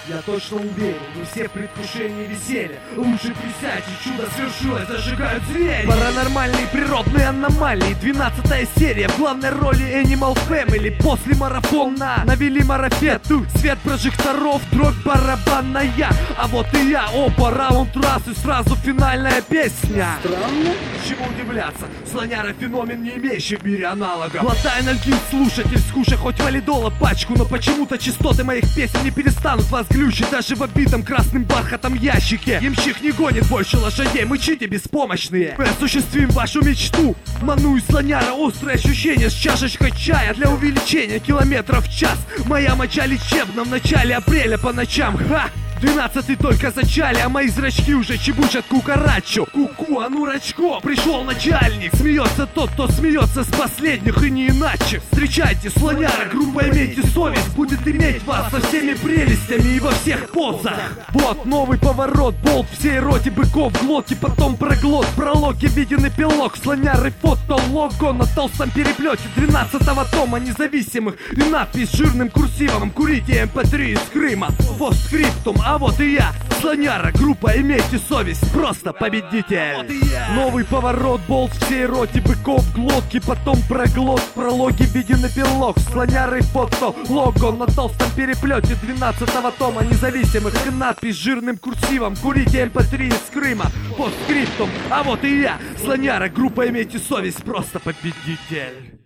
Я точно уверен, не все предвкушения веселья. Лучше присядьте, чудо свершилось, зажигают звери. Паранормальные природные аномалии, 12-я серия. В главной роли Animal Family. После марафона навели марафету. Свет прожекторов, дробь барабанная. А вот и я, опа, раунд раз и сразу финальная песня. Странно? Чему удивляться? Слоняра феномен, не имеющий в мире аналога. Глотай нальгин, слушатель, скушай хоть валидола пачку. Но почему-то частоты моих песен не перестанут вас глючить. Даже в обитом красным бархатом ящике. Ямщик не гонит больше лошадей, мычите беспомощные. Мы осуществим вашу мечту. Ману и слоняра, острые ощущения с чашечкой чая для увеличения километров в час. Моя моча лечебна в начале апреля по ночам. Ха! 12-й только зачали, а мои зрачки уже чебучат кукарачу. Ку-ку, а ну рачко, пришел начальник. Смеется тот, кто смеется с последних, и не иначе. Встречайте, слоняра, грубо имейте совесть. Будет иметь вас со всеми прелестями и во всех позах. Вот новый поворот, болт всей роте быков. Глотки, потом проглот, в прологе виден эпилог. Слоняры фотолого на толстом переплете 12-го тома независимых. И надпись жирным курсивом: курите MP3 из Крыма. Постскриптум. А вот и я, слоняра, группа «Имейте совесть», просто победитель. Вот новый поворот, болт всей роте быков, глотки, потом проглот, в прологе виден эпилог. Слоняры фото, лого на толстом переплете 12-го тома независимых. И надпись жирным курсивом: курите MP3 из Крыма. Постскриптум. А вот и я, слоняра, группа «Имейте совесть», просто победитель.